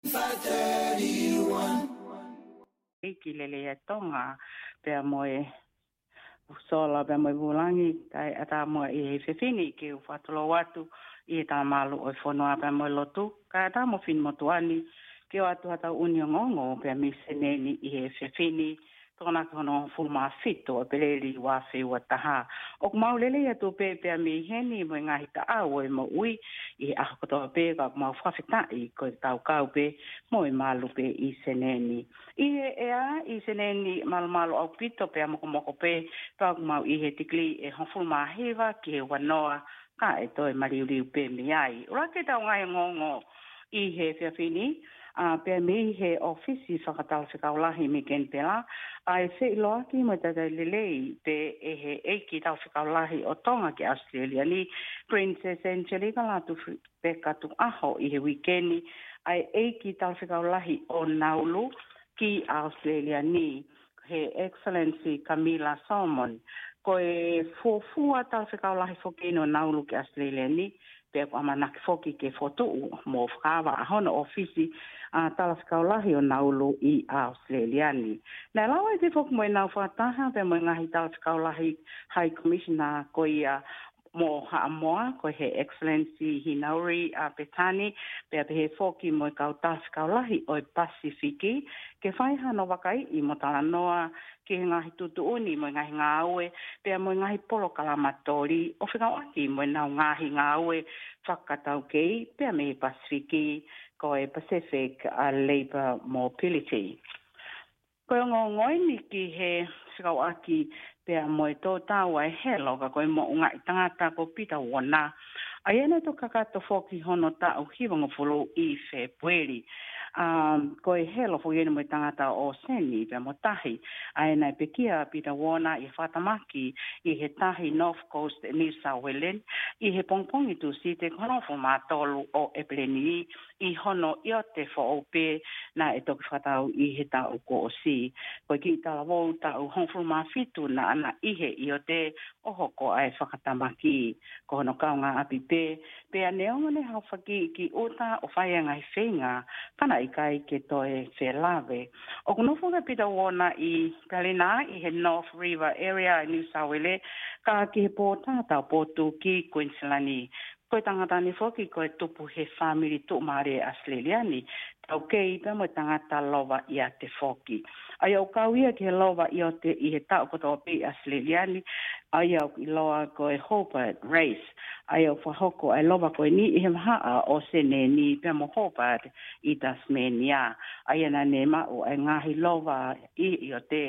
531. Kilele ya tonga pe moe sola pe moe bulangi kai ata moe e fefini ke u fatolo watu i ta malu o fono pe moe lotu kai ata mo fin motuani ke watu ata uniongongo pe mi seneni i fefini tona kono fuma fito o peleli wa fe wa taha o maulele ya tu pe mi heni mo nga hita awe mo ui i a ko pe ka mo fafita i ko tau kau pe mo malu pe i seneni i seneni mal au pito pe mo pe pa mau i he tikli e hofuma heva ki wa noa ka e toi mariu pe mi ai ora ke tau ngai ngongo i he fefini pe me he ofisi whakatau whikaulahi mi ken pela, ai se iloaki mo tata lelei pe e he eiki tau whikaulahi o tonga ki Australia ni Princess Angelica latu pe katu aho i he wikeni, ai eiki tau whikaulahi o Naulu ki Australia ni he Excellency Camilla Salmon, ko e fuafua tau whikaulahi whokino Naulu ki Australia ni, pe amanaki foki ke foto mo whakawa ahona ofisi tala whakaulahi o Naulu i Australia ni. Nā lawa e te foku mo e nau whataha pe mo ngahi tala whakaulahi High Commissioner ko ia mo Haamoa ko he Excellency Hinauri Petani pe he foki mo kau tala whakaulahi o Pasifiki ke whaiha no wakai i mo tala noa ke ngahi tutuuni mo ngahi ngāue, pia mo ngahi polo kalamatori, o whikau aki mo nau ngahi ngāue whakatau kei, pia me Pasifiki, ko e Pacific Labour Mobility. Ko ngoi ni ki he whikau aki, pia mo e tō tau ai helo, ka koe mo unga i tangata ko pita wana. Ai ene to kakato foki hono tau hiwanga fulu i February. Ko e helo fo yene mo tangata o seni pe mo tahi ai nai pekia pita wona i fatamaki i he tahi North Coast New South Wales i he pongpongi tu si te kono fo matolu o epleni i hono i o te fo ope na e toki whatau i he tau ko o si ko ki tala wou tau honfu mafitu na ana i he i o te ohoko ai whakatamaki ko hono kaunga api pe a neonga ne hau whaki ki uta o whaianga i whenga kana i kai ke toe whelave. O kuno whunga pita wona i Kalina i he North River area i New South Wales ka ki he pōtata pōtu ki Queensland. Koe tangata ni whoki koe tupu he family tu maare Australiani tau kei pe mo tangata lova i a te whoki. Ai au kauia ki he lova i he tau koto pi Australiani ai au i loa koe Hobart Race. Ai au whahoko ai lova koe ni i he mahaa o sene ni pe mo Hobart i Tasmania. Ai ana ne mau ai ngahi lova i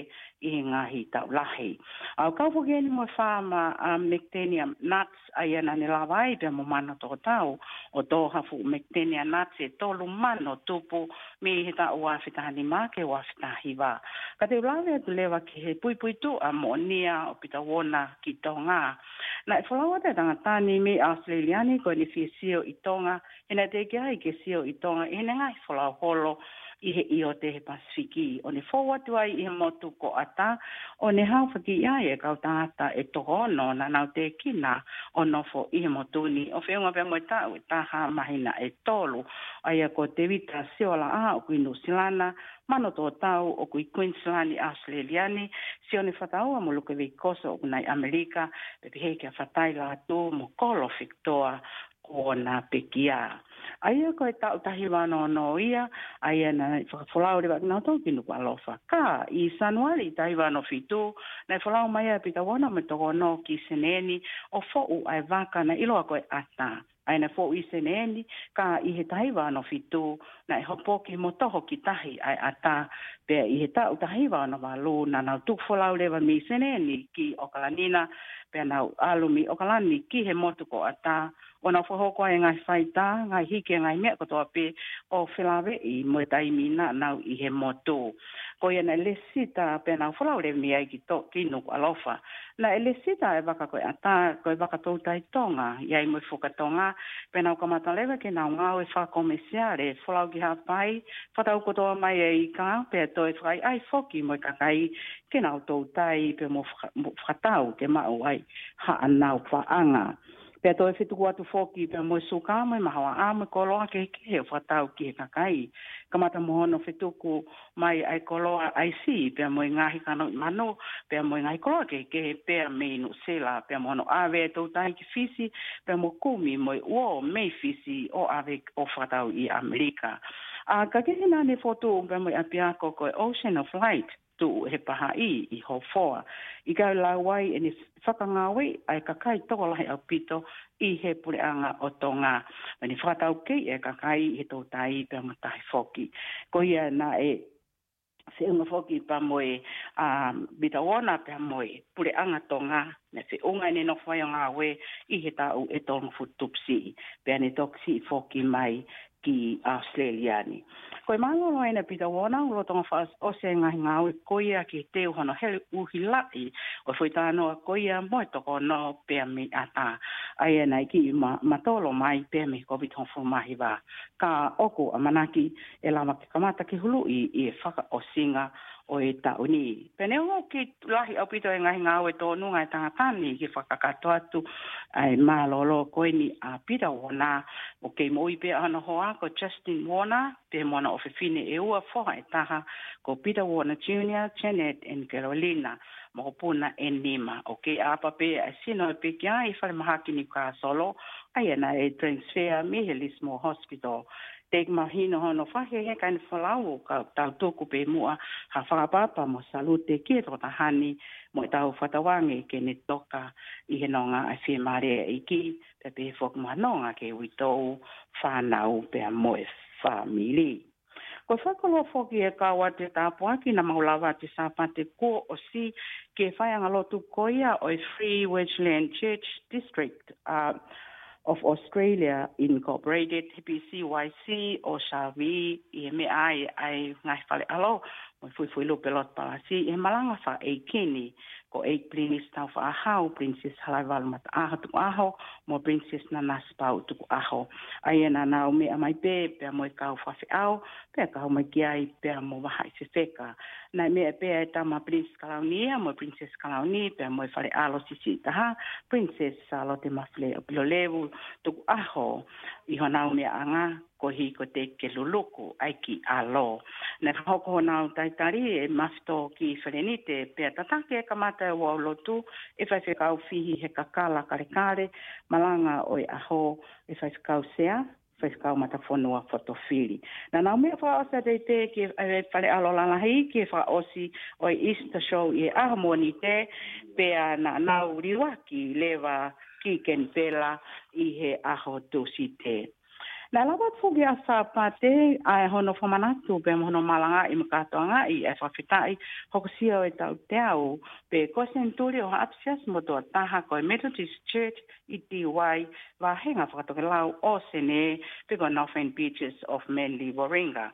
he ngahi tau lahi. Au kaupoke ni mo whama Mactenia nuts ai ana ne lawai pe mo mana toko tau o tō hafu Mactenia nuts e tolu mano tupu me he tau wawhitahani make wawhitahiwa. Ka te ulawe atu lewa ki he pui tu a mo nia o pita wona ki tonga. Na e whalawa te tangatani me Australiani ko ni fi sio i tonga, hena te ke ai ke sio i tonga, hena ngai whalau holo i he i o te he Pasifiki. O ne whawatu ai i he motu ko ata, o ne hauwhaki ai e kau tangata e toko ono na nau te kina o nofo i he motuni. O whiunga pia mo tau e taha mahina e tolu, ai a ko te vita siola a o kui Nusilana, mano tō tau o kui Queensland i Australiani, sio ne whataua mo luke vei koso o kunai Amerika, pepe hei kia whatai la tu mo kolo Victoria ko na pekia. Aia koe tau tahi wano no ia, aia na whakafolau rewa kina tau kinu kwa lofa. Ka, i Sanuari tahi wano fitu, na whalau mai a pita wana me toko no ki seneni, o fōu ai waka na iloa koe ata. Ai na fōu i seneni, ka i he tahi wano fitu, na e hopoki mo toho ki tahi ai ata, pia i he tau tahi wano walu, na nau tuk whalau rewa mi seneni ki Okalanina, pia nau alumi Okalani ki he motu ko ata, o na whahoko ai ngai whaita, ngai hike ngai mea kotoa pe o whilawe i mo taimi na nau i he motu. Ko ia na lesita pe nau whalau re mi ai ki nuku alofa. Na lesita e waka koe ata, koe waka tau tai tonga, iai mo whukatonga, pe nau kamata lewa ke nau ngau e whakomesiare, whalau ki hapai, whatau kotoa mai e i ka, pe toi whai ai whoki mo kakai, ke nau tau tai pe mo whakatau ke mau ai haa nau whaanga. Pea toi fitu atu foki pea mo suka mai mahawa a mo koloa ke whatau ki kakai. Kamata mohono fituku mai ai koloa ai si pea mo ngahi kano mano pea mo ngahi koloa ke pea me no sela pea mohono ave tau tai ki fisi pea mo kumi mo uo me fisi o ave o whatau I Amerika. Ka kehina ne foto pea mo apiako ko Ocean of Light tu he paha I ho foa. I kau la wai e ni whakangawe ai kakai toko lahi au pito I he pureanga o tonga. Mani whakatau kei e kakai he tau tai pia matahi foki. Ko ia na e se unga foki pa moe bita wona pia moe pureanga tonga. Na se unga ne no whai o ngā we I he tau e tonga futupsi. Pia ne toksi foki mai ki Australiani. Koe malolo ena pita wona ulo tonga whaas o se ngahi ngāwe koia ki te uhono hele uhi lai o whaitanoa koia moe toko no pia me ata. Aia nei ki matolo mai pia me COVID-19 mahi wā. Ka oko a manaki e lama ki kamata ki hulu I whaka o singa o e tauni. Pene o ki lahi au pito e ngahi ngāwe tō nunga e tangatani ki whakakato atu ai malolo koe ni a pita wona o kei moi pe ana hoa ko Justin Warner pe mona o fefine e ua foha e taha ko Peter Warner Jr., Janet and Carolina mo puna e nima o kei apa pe a sino pe kia I whare mahaki ni ka solo ai ana e transfer Mihelismo Hospital Teg mahino hono whahe he kaini whalau ka tau tōku pe mua ha whakapapa mo salute ki tō tahani mo tau whatawange ke ne toka I he nonga a whi mare I ki pe pe whok manonga ke witou whanau pe a moe whamili. Ko whakalo whoki e kawa te tāpuaki na maulawa te sāpate ko o si ke whaianga lotu koia o Free Wedgeland Church District of Australia Incorporated, PCYC o Shavi I me ai ngai whale alo mo fui lo pelot palasi e malanga wha e kini ko e plinis tau wha ahau Princess Halaiwal mata aho tuku aho mo Princess Nanaspau tuku aho ai na nau me amai pe mo kau whawhi au pe kau mai ki ai pe mo waha I se wheka na me pe e tama Princess Kalaunia mo Princess Kalauni pe mo whale alo sisi taha Princess Salote Mafle o pilo levu tuku aho I honau me anga ko hi ko te ke luluku ai ki alo. Na hoko nau taitari e mafto ki wharenite pe tatake e kamata e wau lotu e whaiwhekau fihi he kakala karekare malanga o e aho e whaiwhekau sea whaiwhekau matafonua fotofili. Na nau mea whaosa te ki e whare alo lalahi ki e whaosi o e Easter show I e ahamoni te pe na nau riwaki lewa ki ken pela I he aho tusi te. Na lawa fugi a sapate ai hono whamanatu pe hono malanga I makatoanga I e whawhitai hokosia o e tau te au pe kosenturi o hapsias mo toa taha ko Methodist Church I Tiwai wa henga whakatoke lau o sene pe ko Northern Beaches of Manly Warringa.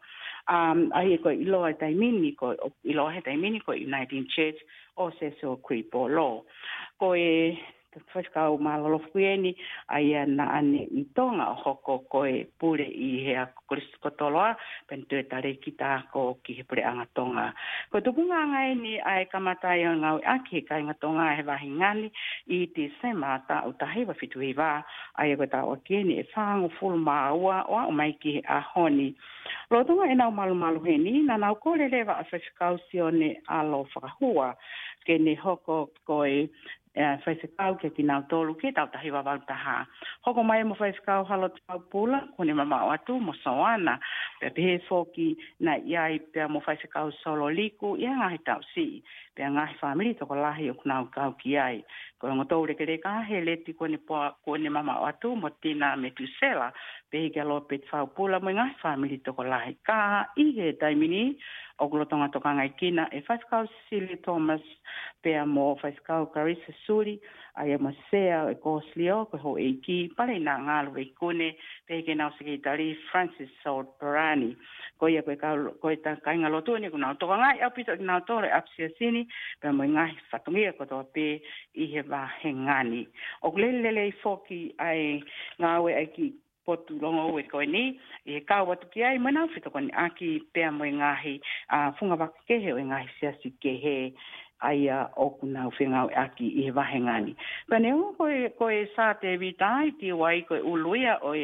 Ai ko iloa taimini ko iloa he taimini ko United Church o Seso Kripolo. Ko e whaikau malolo fueni ai na ane I tonga o hoko koe pure I hea kotoloa pentu e tare ki tāko ki he pure anga tonga. Ko tupunga ngai ni ai kamatai o ngau aki kai ngatonga he wahi ngani I te sema ta o tahewa fitu I wā ai ko tā o kieni e whango fulu maua o a mai ki he ahoni. Rotonga e nau malu he ni na nau kore lewa a whaikau sione alo whakahua ke ne hoko koe whaisekau ke ki nau tolu ke tau tahi wawau taha. Hoko mai mo whaisekau halo tau pula, kone mama o atu mo soana, pe pehe foki na iai pia mo whaisekau solo liku, ia ngahi tau si, pia ngahi whamiri toko lahi o kunau kau ki ai. Ko ngotau reke reka he leti kone mama o atu mo tina me tusela, pehe ke alo pet whau pula mo ngahi whamiri toko lahi. Ka ihe taimini, o glotonga toka ngai kina e whaisekau Cecilia Thomas pea mo whaisekau Carissa Suri ai ma sea e koslio ko ho e ki pare na ngalu e kone pe ke nau sekretari Francis Saul Parani ko ia ko ta kai ngalo to ni ko nau toka ngai apito nau tore apsia sini pe mo ngai fatungia ko to pe I he va hengani o lelele foki ai ngawe ai ki potu longo e koe ni, e kau watu ki ai mana whito koni aki pea mo ngahi funga waka kehe o ngahi siasi kehe aia o kuna whengau aki I wahengani. Paneo koe sa te vitai ti wai koe uluia o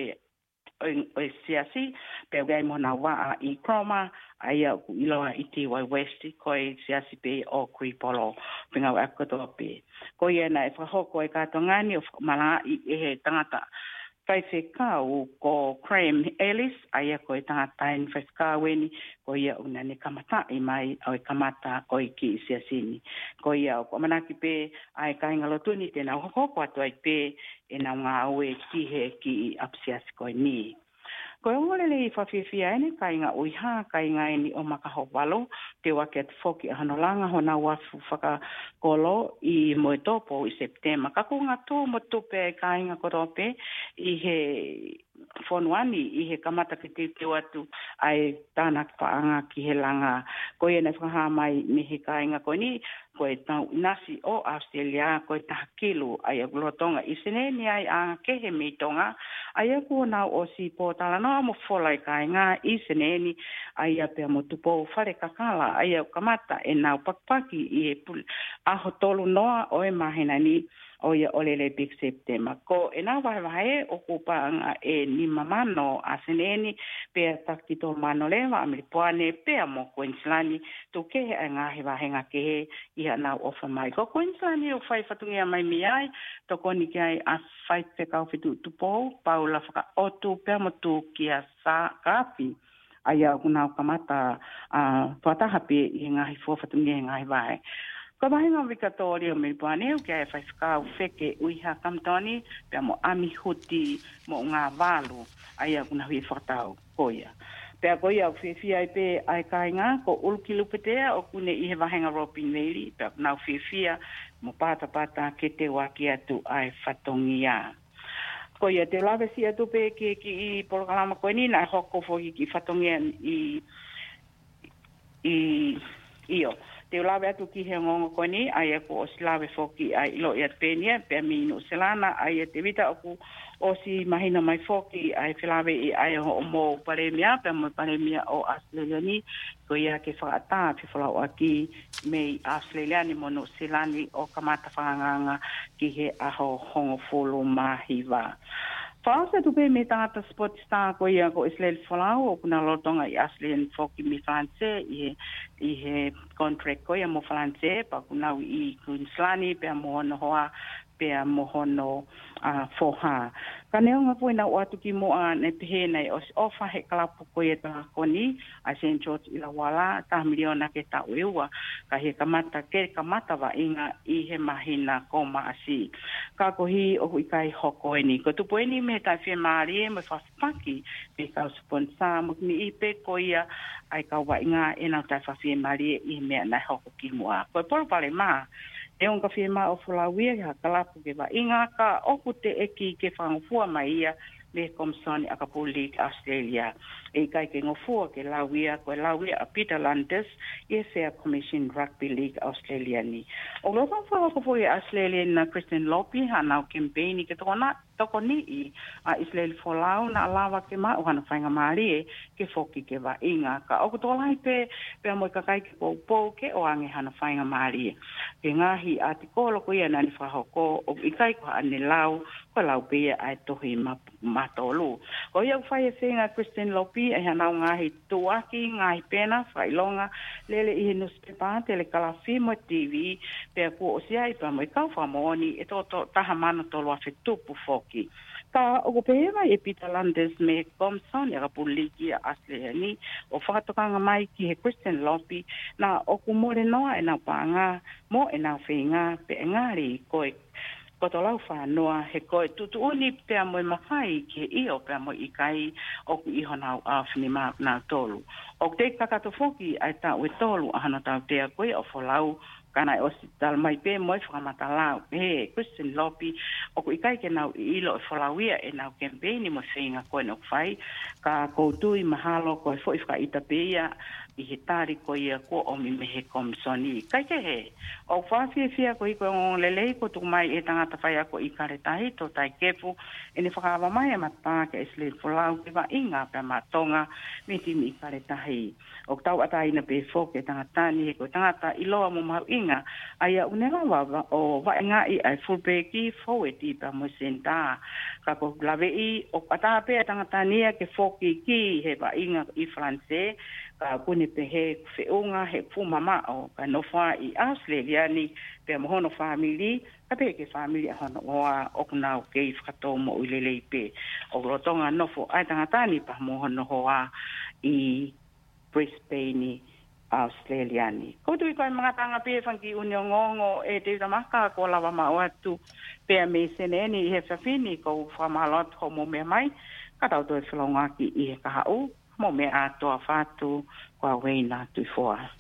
siasi, pe gai mona waa I kroma, aia ku iloa I ti wai westi koe siasi pe o kui polo whengau akotoa pe. Koe ena e whahoko e katongani o malanga I he tangata whaiwhekau ko Graham Ellis, aia koe tangatain whaiwhekau eni, ko ia una ne kamata I mai au e kamata o I ki siasini. Ko ia o manaki pe ai kainga lotuni tena hoko atu ai pe e na ngā ue kihe ki apsiasi koe ni. Ko ngolele I whawhiwhia ene kainga uiha, kainga eni o makaho walo, te wake at whoki a hanolanga hona wafu whakakolo I moe topo I September. Kako ngā tō mo tupe kainga korope I he whonuani I he kamata ki te watu ai tāna whaanga ki he langa. Ko ia whakaha mai me he kainga koe ni, koe tau nasi o Australia, koe taha kilu ai a lotonga I sene ni ai a kehe mi tonga, ai a kua nau o si pōtala no mo wholai kainga I sene ni ai a pia mo tupo whare kakala, ai a kamata e nau pakpaki I he aho tolu noa o e mahena ni, o ia olele Big September. Ko e nā wahe o kupanga e ni mamano a seneni pea takito mano lewa amiripoane pea mo Queenslandi tu kehe a ngahi wahenga kehe ia nau ofa mai. Ko Queenslandi o whai whatungia mai miai toko ni kai a whai whekau whitu tupo paula whaka otu pea mo tu kia sa kapi aia kunau kamata whataha pe I ngahi whatungia ngahi wahe. Ka wahinga wikatori o Miripoane o kia e whaiwhakau wheke uiha kamtoni pia mo ami huti mo ngā walu aia kuna hui whakatau koia. Pia koia o whiwhia I pe ai kainga ko ulukilupetea o kune I he wahinga Robin Valley pia kuna whiwhia mo pata ke te waki atu ai whatongia. Koia te lawe si atu pe ki I polokalama koe ni na hoko foki ki whatongia I io. Te lawe atu ki he ngongo koe ni, ai ako o si lawe foki ai ilo I atpenia, pia minu selana, ai te vita aku o si mahina mai foki ai whilawe I ai o mo paremia, pia mo paremia o Australia ni, ko ia ke whaata whiwhalau aki mei Australia ni mono selani o kamata whanganga ki he aho hongo fulu mahiwa. Whaasa tupe me tangata sport star ko ia ko Israel Folau o kuna lotonga I Australian foki mi France I he contract ko ia mo France pa kuna I Queenslandi pe mo no hoa pe mo hono foha. Ka neonga po ina watu ki mo ne pehe nei o ofa he kalapu ko ia ta koni a St. George I la wala ta miliona ke ta uewa ka he kamata wa inga I he mahina ko maasi. Ka ko hi o I kai hoko eni. Ko tupo eni me tai whi maari e me whawhaki pe kau sponsor mo ni I pe ko ia ai ka wa inga e nau tai whi maari I mea nai hoko ki mua. Ko polo pale maa. E on ka whiema o Fulawia ha kalapu ke wa inga ka oku te eki ke whangufua mai ia me Komsoni Akapu League Australia. E kai ke ngofua ke Lawia koe Lawia a Peter Landis I Fair Commission Rugby League Australia ni. O lopa whakafui Australia na Kristen Lopi ha nau campaigni ke toko ni I Israel Folau na alawa ke ma o hana whainga maari e ke foki ke wa inga. Ka oku tolai pe mo ka kai ke pou ke o ange hana whainga maari e. Ke ngahi atikolo ko ia nani whahoko o I kai ko ane lau ko lau pe ai tohi matolu. Ko ia whai e whenga Kristen Lopi e hanau ngahi tuaki, ngahi pena, whailonga, lele I he newspaper, tele kalafi mo TV, pe ko o sia I pa mo I kau whamoni e to taha mana tolu a whetupu foki. Ka o pehewa e Peter Landis me Komsoni Akapu League Australia ni o whakatokanga mai ki he Kristen Lopi na o kumore noa e nau panga mo e nau whenga pe engari koe koto lau whanoa he koe tutu uni pea mo I mawhai ki he io pea mo I kai o ku iho nau awhini maa nau tolu. O te kakato foki ai tau e tolu a hana tau tea koe o wholau kana o si tal mai pe mo I whakamata lau. He, Kristen Lopi, o ku ikai ke nau I ilo e wholawia e nau campaigni mo whenga koe no whai, ka koutui mahalo koe fo I whakaita peia I he tari ko ia ko o mi mehe Komsoni. Kai ke he, o whawhiawhia ko I koe ngong lelei ko tuku mai e tangata whai ako I karetahi to tai kepu, e ne whakawa mai e mata ke Israel Folau ke wa inga pe matonga me timi I karetahi. O tau ata ina pe fo ke tangata ni he ko tangata I loa mo mau inga ai unela wa o wa nga I ai fullbacki forward I pa mo senta ka ko lave I o ata pe tanga tania ke foki ki he wa inga I France ka kuni pe he feunga he fu mama o ka no fa I Australia ni pe mo hono family ka pe ke family hono wa o kuna o ke fato mo ulele pe o rotonga no fo ai tanga tani pa mo hono hoa I Brisbane Australia ni. Ko tui koe mga tanga pe whanki unio ngongo e te utamaka ko lawa mao atu pea me sene ni he whawhini ko whamalot ho mo mea mai ka tau toi whalongaki I he kahau mo mea atoa whātu kua weina tui foa.